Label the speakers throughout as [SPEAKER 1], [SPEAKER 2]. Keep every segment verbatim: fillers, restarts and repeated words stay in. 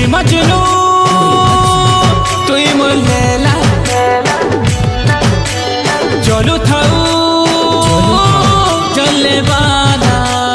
[SPEAKER 1] मुई मजनू तुई मोर लैला चलू थाऊ चले वाला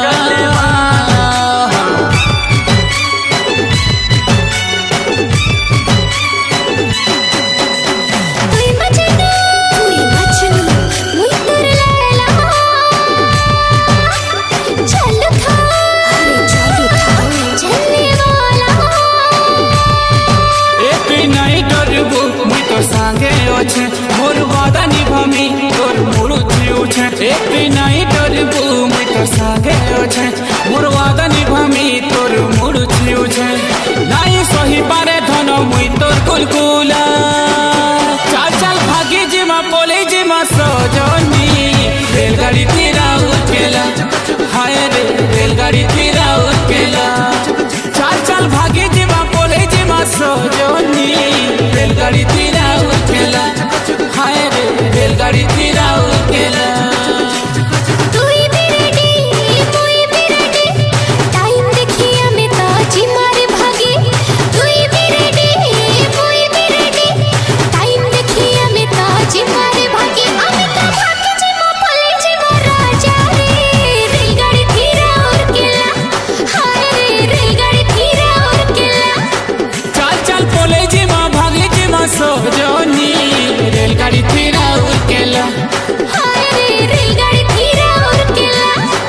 [SPEAKER 1] सांगे ओछे मोर वादा निभामी तोर मुरुची उछे एक नहीं डरबू मुई तो सांगे ओछे मोर वादा निभामी तोर मुरुची उछे नहीं सही पारे धन मुई तोर कुलकुला चल चल भागी जिमा पोले जिमा सजनी रेलगाड़ी तेरा उठेला हाय रे रेलगाड़ी तेरा उठेला चल चल भागी जिमा पोले जिमा सजनी रेलगाड़ी तेरा उठेला हाय रे रेलगाड़ी तेरा उठेला
[SPEAKER 2] तुई भी रेडी मुई भी रेडी टाइम देखिया में ताजी मारे भागी तुई भी रेडी मुई भी रेडी टाइम देखिया में ताजी मारे भागी আমি তো ভাগে জিমা পলে জিমা রাজা রে रेलगाड़ी तेरा उठेला हाय रे रेलगाड़ी तेरा उठेला
[SPEAKER 1] चल चल पोले जिमा भागे जिमा सजनी रेलगाड़ी तेरा उठेला
[SPEAKER 2] हाय रे रेलगाड़ी तेरा उठेला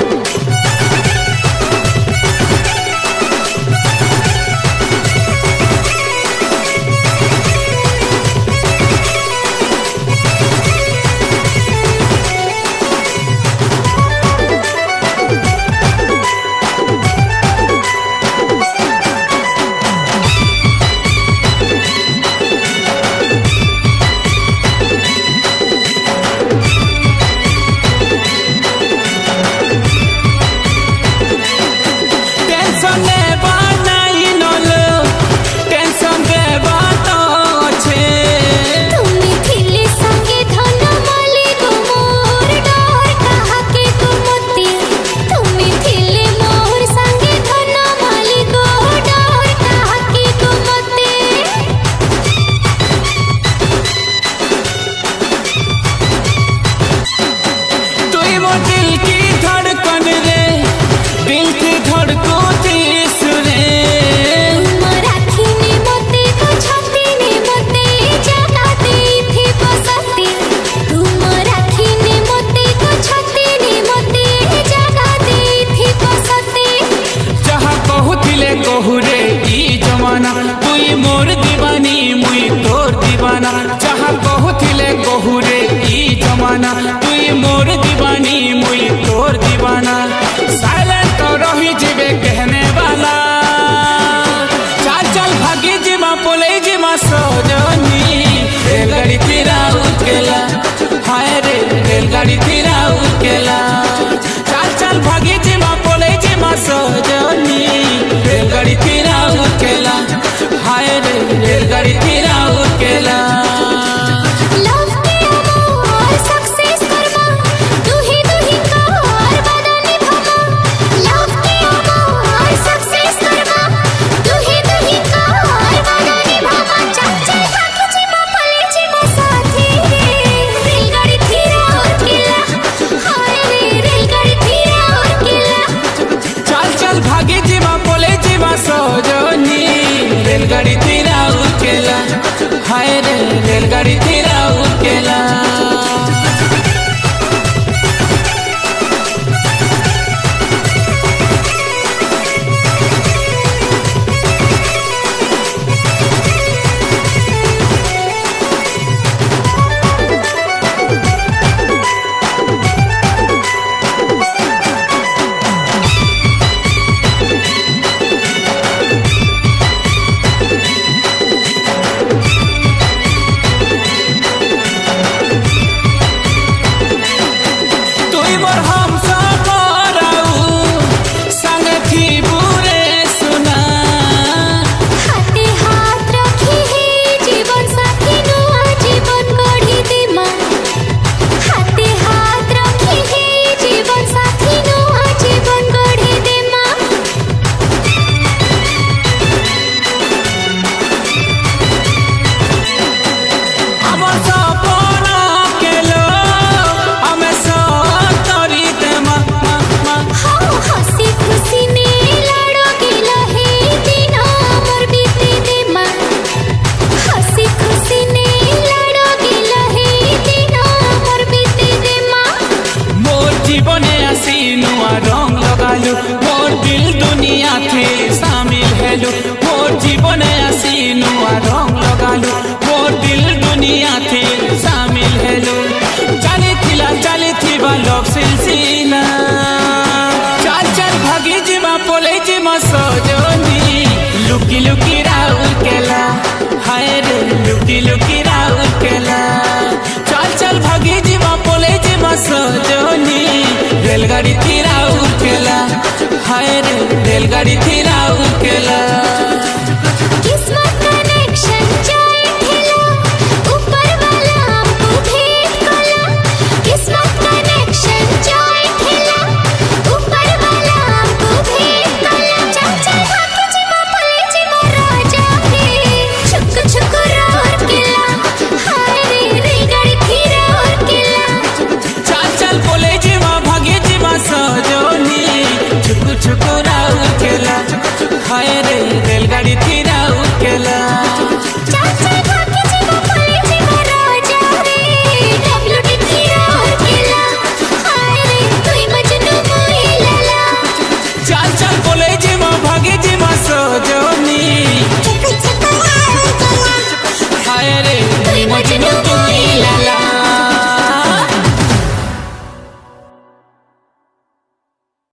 [SPEAKER 2] टेंशन लेबा नहीं नलो टेंशन देबा तो छे तुमी थिले संगे धन माली गो मोर डर कहा के तू मती तुमी थिले मोर संगे धन माली गो डर कहा के तू मती
[SPEAKER 1] तुई मोर दिल की धड़कन रे दिल की धड़कती सुने
[SPEAKER 2] मराठी ने मते को छाती ने मते जगाते थी बसती तू मराठी ने मते को छाती ने मते जगाते थी बसती
[SPEAKER 1] जहाँ कहूतिले कहू रे ई जमाना तुई मोर दीवानी मुई तोर दीवाना जहाँ कहूतिले कहू रे ई जमाना तुई मोर दीवानी मुई तोर दीवाना साइलेंट तो रही जीवे कहने वाला चल चल भागी जिमा पोले जिमा सजनी रेलगाड़ी तेरा उठेला हाय रे रेलगाड़ी तेरा उठेला चल चल भागी जिमा पोले जिमा सजनी रेलगाड़ी तेरा उठेला हाय रे रेलगाड़ी तेरा उठेला
[SPEAKER 2] लव के अमर सक्सेस करवा तू ही तू ही कार वादा निभावा लव के अमर सक्सेस करवा तू ही तू ही कार वादा निभावा चल चल भागी जिमा पले जिमा साथी रे रेलगाड़ी तेरा उठेला हाय रे रेलगाड़ी तेरा उठेला
[SPEAKER 1] चल चल भागी जिमा पोले जिमा सजनी रेलगाड़ी तेरा उठेला हाय रे रेलगाड़ी तेरा उठेला मोर जीवन आसी नुआ रंग लगालू मोर दिल दुनिया थी शामिल हेलो चली थिला चली थी लव सिलसिला चार चार भागी जीवा पोले जीवा सजनी लुकी लुकी राउर केला हाय रे लुकी लुकी राउर केला चल चल भागी जीवा पोले जीवा सजनी रेलगाड़ी थी राउर केला हाय रे रेलगाड़ी थी राउर केला।